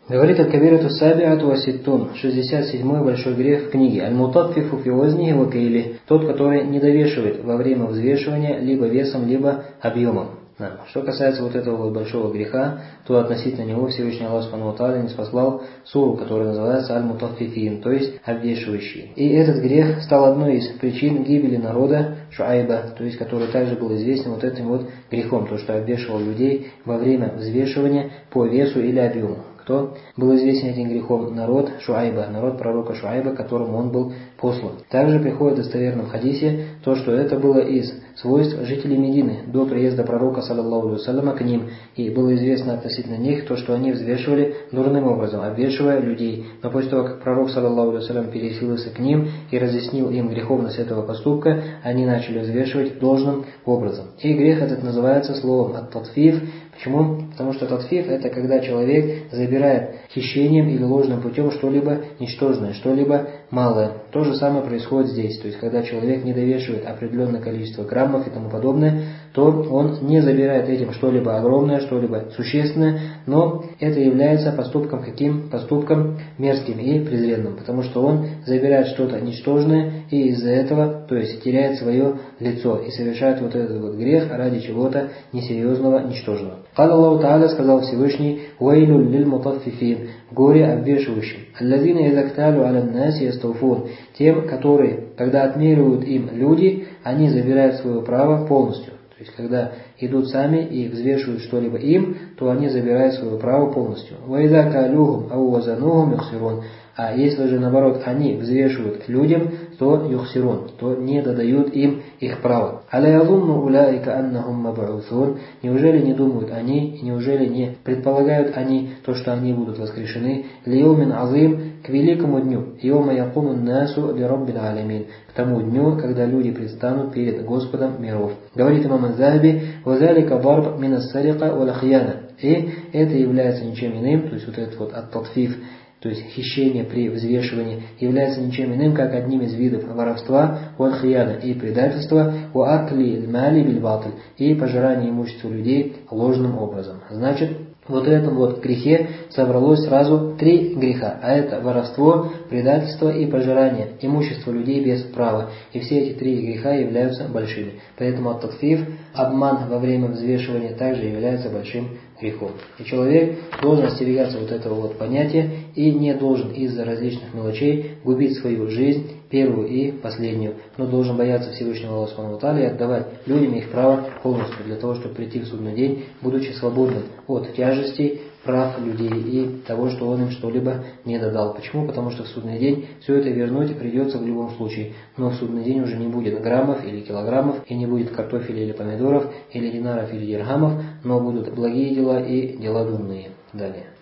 Говорит аль-Кабирату сабиату ва ситтун, 67-й большой грех в книге. Аль-Мутаффифу фи вазниhi ва кайли, тот, который не довешивает во время взвешивания либо весом, либо объемом. Что касается вот этого вот большого греха, то относительно него Всевышний Аллах Субхану ва Тааля ниспослал суру, которая называется Аль-Мутаффифин, то есть обвешивающий. И этот грех стал одной из причин гибели народа Шуайба, то есть который также был известен вот этим вот грехом, то что обвешивал людей во время взвешивания по весу или объему. Кто был известен этим грехом? Народ Шуайба, народ пророка Шуайба, которому он был послан. Также приходит в достоверном хадисе то, что это было из свойств жителей Медины до приезда пророка, саллаллаху алейхи ва салляма, к ним. И было известно относительно них то, что они взвешивали дурным образом, обвешивая людей. Но после того, как пророк, саллаллаху алейхи ва саллям, переселился к ним и разъяснил им греховность этого поступка, они начали взвешивать должным образом. И грех этот называется словом ат-татфиф. Почему? Потому что татфиф — это когда человек забирает хищением или ложным путем что-либо ничтожное, что-либо малое. То же самое происходит здесь. То есть, когда человек не довешивает определенное количество граммов и тому подобное, то он не забирает этим что-либо огромное, что-либо существенное, но это является поступком каким? Поступком мерзким и презренным, потому что он забирает что-то ничтожное и из-за этого, то есть теряет свое лицо и совершает вот этот вот грех ради чего-то несерьезного, ничтожного. Аллаху Та'аля сказал Всевышний: «Уэйлю лиль мутаффифин», горе обвешивающим, «Аллазина изакталю аля наси ястауфун», тем, которые, когда отмеривают им люди, они забирают свое право полностью. То есть, когда идут сами и взвешивают что-либо им, то они забирают свое право полностью. «Вайза калюхум ау вазанухум юхсирун». А если же наоборот они взвешивают людям, то юхсирун, то не додают им их право. «Аля язунну уляика аннахум маб'усун». Неужели не думают они, неужели не предполагают они то, что они будут воскрешены? «Лиюмин азим», к великому дню, «Йома якумун насу ли раббил алямин», к тому дню, когда люди предстанут перед Господом миров. Говорит имам Аз-Захаби: «Вазалика дарб мин ас-сарика вал хияна». И это является ничем иным, то есть вот этот вот ат-татфиф, то есть хищение при взвешивании, является ничем иным, как одним из видов воровства, валь-хияна, и предательства, уакли аль-мали биль-батль, и пожирание имущества людей ложным образом. Значит, вот в этом вот грехе собралось сразу 3 греха, а это воровство, предательство и пожирание имущества людей без права. И все эти 3 греха являются большими. Поэтому ат-татфиф, обман во время взвешивания, также является большим грехом. И человек должен остерегаться вот этого вот понятия и не должен из-за различных мелочей губить свою жизнь, первую и последнюю, но должен бояться Всевышнего Аллаха Субхану ва Тааля и отдавать людям их право полностью, для того, чтобы прийти в судный день, будучи свободным от тяжестей, прав людей и того, что он им что-либо не додал. Почему? Потому что в судный день все это вернуть придется в любом случае, но в судный день уже не будет граммов или килограммов, и не будет картофеля или помидоров, или динаров или дирхамов, но будут благие дела и дела дурные. Далее.